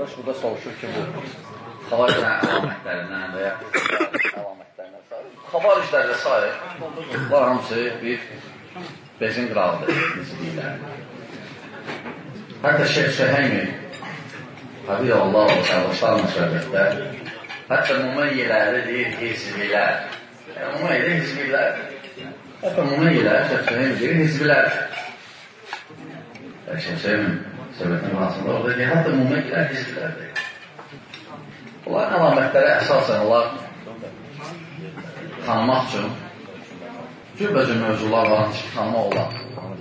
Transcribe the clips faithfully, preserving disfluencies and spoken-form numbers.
Qardaş, burada soruşur ki, bu xavariclərin əlamətlərindən və ya əlamətlərindən sayır. Xavariclərlə sayır, bunlar hamısı bir bezin qıralıdır, nisbiylər. Hətta Şeyh Süheymi, Habibi Allah-u Teala'şlarla söhbətdə, hətta müməyyələri deyir, hizbilər. Yəni, müməyyədə hizbilər. Hətta müməyyələri, Şeyh Süheymi deyir, hizbilər. Şeyh Süheymi söhbətin vasında orada deyir, hətta müməyyələr hizbilərdir. Onların əlamətləri əsasən onlar tanımaq üçün cürbəcür mövzular var ki, tanımaq olar.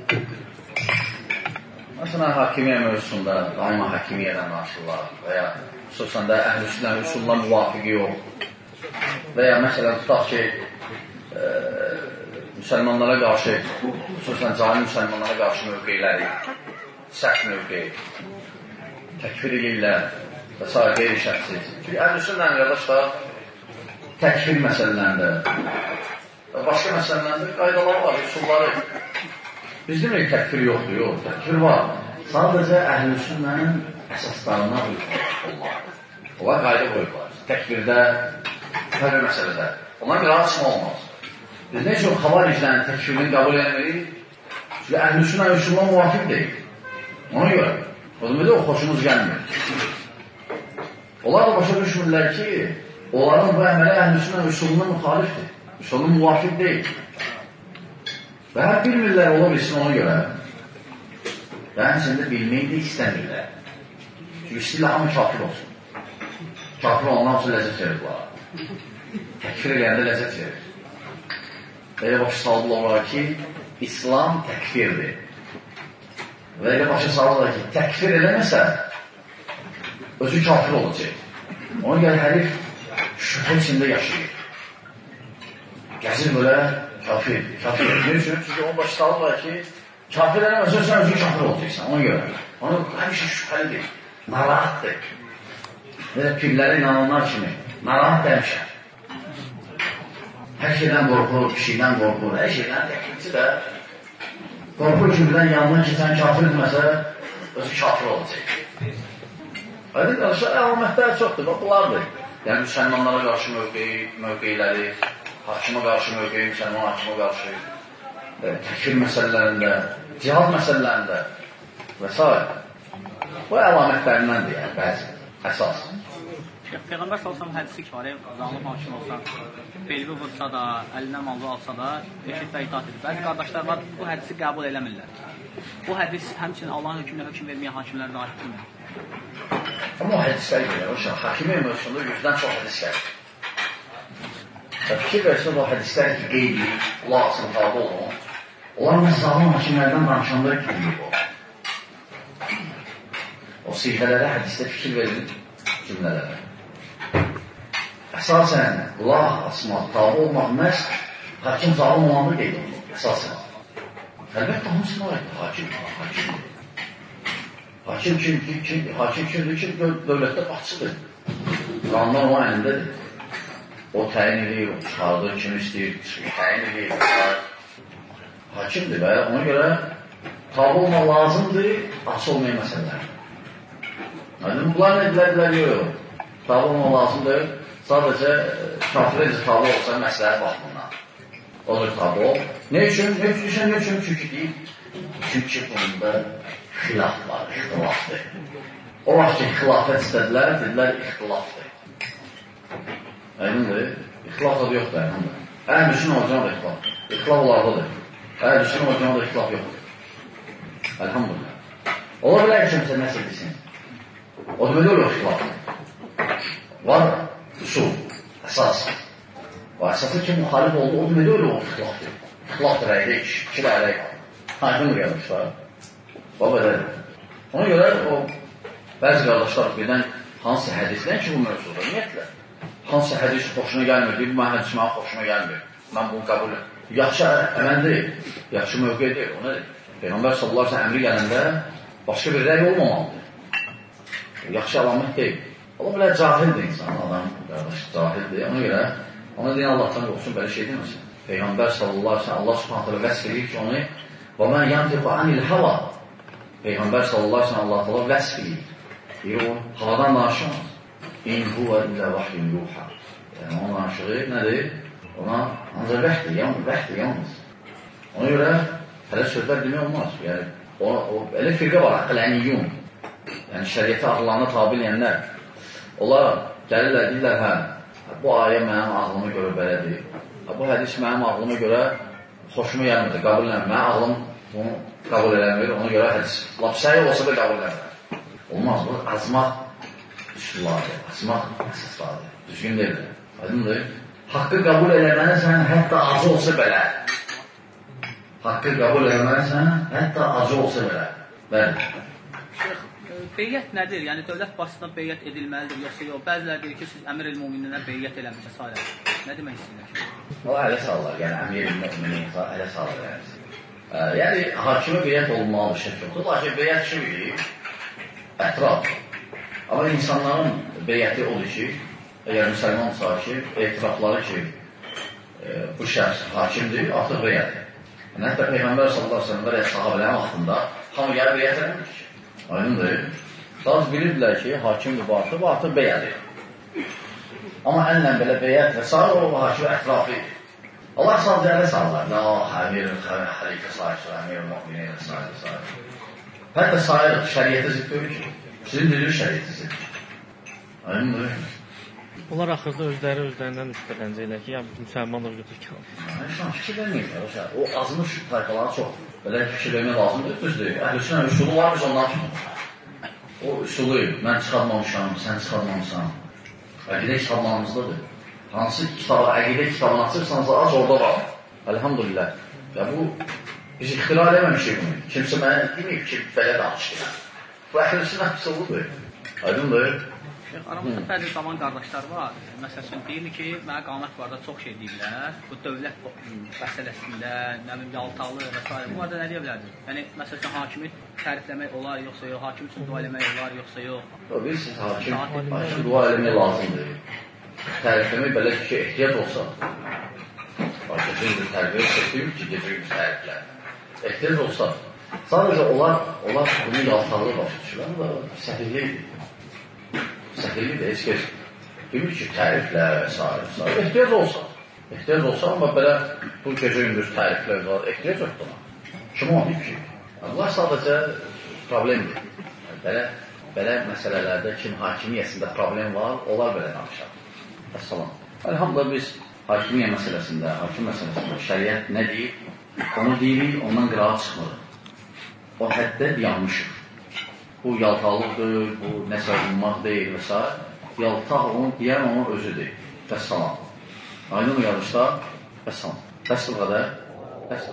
Məsələn, hakimiyyə mövzusunda daima hakimiyyədən danışırlar və ya xüsusən də əhl-i üsulla müvafiqi yox. Və ya məsələn, tutaq ki, e, müsəlmanlara qarşı, xüsusən cahil müsəlmanlara qarşı mövqeyləri, sərt mövqeyi, təkfir edirlər və s. qeyri şəxsiz. Çünki əhl-i üsulla qardaşlar təkfir məsələlərində və başqa məsələlərində qaydaları var, üsulları. Biz demirik, təkfir yoxdur, yox, təkfir var. Sadəcə əhl-i sünnənin əsaslarına uyğunlar. Onlar qayda qoyurlar. Təkfirdə, fərqli məsələdə. Onlar bir açma olmaz. Biz nə üçün xavariclərin təkfirini qəbul edəmirik? Çünki əhl-i sünnə üsulla müvafiq deyil. Ona görə, o zaman da o xoşumuz gəlmir. Onlar da başa düşmürlər ki, onların bu əmələ əhl-i sünnə üsulluna müxalifdir. Üsulluna müvafiq deyil. Və hər bilmirlər ola bilsin ona görə. Və həmçində bilməyi də istəmirlər. Çünki istəyirlər hamı kafir olsun. Kafir olanlar üçün ləzzət verir bunlar. Təkfir eləyəndə ləzzət verir. Və elə başa saldılar olar ki, İslam təkfirdir. Və elə başa saldılar ki, təkfir eləməsə, özü kafir olacaq. Ona görə hərif şübhə içində yaşayır. Gəzir belə, kafir, kafir. Ne üçün? Çünki onun başı salır ki, kafir eləməsə sən özün kafir olacaqsan, ona görə. Ona həmişə şübhəlidir, narahatdır. Və də pirlərə inananlar kimi, narahat həmişə. Hər şeydən qorxur, pişikdən qorxur, hər şeydən təkilci də qorxur ki, birdən yanından ki, sən kafir etməsə, özü kafir olacaq. Aydın qarşı, əlamətlər çoxdur, bunlardır. Yəni, müsəlmanlara qarşı mövqeyi, mövqeyləri, hakimə qarşı mövqeyi, müsəlman hakimə qarşı, e, təkfir məsələlərində, cihad məsələlərində və s. Bu əlamətlərindəndir, yəni, bəzi, əsas. Peyğəmbər sallallahu hədisi ki var, zanlı hakim olsa, belvi vursa da, əlinə manlı alsa da, eşit və itaat edir. Bəzi qardaşlar var, bu hədisi qəbul eləmirlər. Bu hədis həmçinin Allahın hökmünə hökm verməyə hakimlərə də aiddirmi? Amma o hədislər gəlir, o şan, hakimə mövzusunda yüzdən çox hədis gəlir. Fikir versin o hədislər ki, qeybi, qulaq asın, tabi olun. Onlar məsələn hakimlərdən danışanda qeybi o. O sihələrə, hədisdə fikir verin cümlələrə. Əsasən, qulaq asmaq, tabi olmaq məhz hakim zalim olanı qeybi, əsasən. Əlbəttə, hamısına aiddir, hakim, hakim. Hakim kimdir, kimdir, hakim kimdir ki, dövlətdə başçıdır. Qanunlar onun əlindədir. O təyin edir, o çıxardır, kim istəyir, təyin edir. Hakimdir və ona görə tabi olmaq lazımdır, asıl olmayan məsələlər. Bunlar nə dilərlər, yox. Tabi olmaq lazımdır, sadəcə kafirəcə tabi olsa məsələlər baxımından. Olur tabi ol. Ne üçün? Ne üçün? Ne üçün? Çünki deyil. Çünki bunda xilaf var, ixtilafdır. O vaxt ki, xilafət istədilər, dedilər, ixtilafdır. Əynimdir, ixtilaf da yoxdur, əynimdir. Əhl-i sünnə olacaq da ixtilaf. İxtilaf olardadır. Əhl-i sünnə olacaq da ixtilaf yoxdur. Əlhamdülillah. Ola bilər ki, kimsə nəsə desin. O deməli olur ixtilaf. Var usul, əsas. O əsası ki, müxalif oldu, o deməli olur ixtilafdır. İxtilafdır əydə, iki də ələk. Aydın gəlmişlər. O qədərdir. Ona görə o bəzi qardaşlar birdən hansı hədisdən ki, bu mövzuda, niyyətlə? Hansı hədis xoşuna gəlmir, deyil, bu hədis mənə xoşuna gəlmir. Mən bunu qəbul edim. Yaxşı əməl deyil, yaxşı mövqe deyil, o nədir? Peyğəmbər sallallahu aleyhi ve sellem əmri gələndə başqa bir rəy olmamalıdır. Yaxşı əlamət deyil. Ola bilər, cahildir insan, adam, qardaş, cahildir. Ona görə, ona deyin, Allahdan qorxsun, belə şey deməsin. Peyğəmbər sallallahu aleyhi ve sellem, Allah subhanətələ vəsf edir ki, onu وَمَنْ يَنْتِقُ عَنِ الْحَوَى Peyğəmbər sallallahu aleyhi ve sellem Allah-u Teala vəsf edir. deyir, o havadan danışmaz. İn huvə illə vahyun yuha. Yəni, onun danışığı nədir? Ona ancaq vəhdir, yalnız, vəhdir, yalnız. Ona görə hələ sözlər demək olmaz. Yəni, o, o, elə firqə var, əqləniyyum. Yəni, şəriyyəti ağlarına tabi eləyənlər. Onlar gəlirlər, deyirlər, hə, bu ayə mənim ağlıma görə belədir. Bu hədis mənim ağlıma görə xoşuma gəlmir, qəbul eləmir. Mənim ağlım bunu qəbul eləmir, ona görə hədis. Lap səhi olsa da qəbul eləmir. Olmaz, bu azmaq üsullardır, azmaq əsaslardır. Düzgün deyil. Aydındır. Haqqı qəbul eləməlisən, hətta acı olsa belə. Haqqı qəbul eləməlisən, hətta acı olsa belə. Bəli. Beyyət nədir? Yəni, dövlət başçısına beyyət edilməlidir, yoxsa yox? Bəzilər deyir ki, siz əmir-il-mümininə beyyət eləmişsə sayılır. Nə demək istəyirlər? O, ələ sallar, yəni əmir-il-müminin ələ sallar. Yəni, yəni hakimə beyyət olunmalı bir şey yoxdur. Lakin beyyət kim edir? Ətraf. Amma insanların beyyəti odur ki, əgər müsəlmansa ki, etirafları ki, e, bu şəxs hakimdir, artıq beyyədir. Yəni, hətta Peyğəmbər sallallahu aleyhi ve sellem sahabələrin vaxtında hamı gəlib beyyət eləmir ki. Aydındır. Sadəcə bilirdilər ki, hakimdir bu artıq, bu artıq beyyədir. Amma ənlə belə beyyət və s. o hakim ətrafı. Allah sadəcə ələ sallar. La, əmir-ül xəlifə sayırsın, əmir-ül mü'minin sayırsın. Hətta sayır, şəriyyətə zidd görür ki, sizin dedir şəriyyətə zidd. Aydındır. Onlar axırda özləri özlərindən şübhələnəcəklər ki, ya müsəlmanlar götür ki, alır. Fikir verməyir. O azmış tayfaları çox. Belə fikir vermək lazımdır. Düzdür. Əhlüsünə üsulu var, biz ondan tutmuş. O üsulu mən çıxartmamışam, sən çıxartmamışsan. Əqidə kitablarımızdadır. Hansı kitabı, əqidə kitabını açırsansa, az orada var. Elhamdülillah. Ya bu, biz ixtira eləməmişik bunu. Kimsə mənə deməyib ki, belə danışır. Bu əhlüsünə üsuludur. Aydındır. Aramızda bəzi zaman qardaşlar var. Məsələn, deyir ki, mənə qanət barədə çox şey deyirlər. Bu dövlət məsələsində, nə bilim, yaltalı və s. Bu arada nə deyə bilərdir? Yəni, məsələn, hakimi tərifləmək olar, yoxsa yox, hakim üçün dua eləmək olar, yoxsa yox. Biz hakim, hakim dua eləmək lazımdır. Tərifləmək belə ki, ehtiyac olsa. Başqa bir tərifləyə çəkdir ki, gecəyimiz təriflər. Ehtiyac olsa. Sadəcə onlar, onlar bunu yaltalı başa düşürlər, bu da səhirliydir. Səhirlidir, heç kəs demir ki, təriflər və s. Ehtiyac olsa. Ehtiyac olsa, amma belə bu gecə gündüz təriflər var, ehtiyac yoxdur ona. Kim onu deyib ki? Allah sadəcə problemdir. Belə, belə məsələlərdə kim hakimiyyəsində problem var, onlar belə danışar. Əssalam. Elhamdülillah biz hakimiyyə məsələsində, hakim məsələsində şəriət nə deyib, onu deyirik, ondan qırağa çıxmırıq. O həddə dayanmışıq. Bu yaltalıqdır, bu nəsə olmaq deyil və s. Yaltaq onu deyən onun özüdür. Vəssalam. Aydın uyarışlar, vəssalam. Bəs bu qədər. Bəs.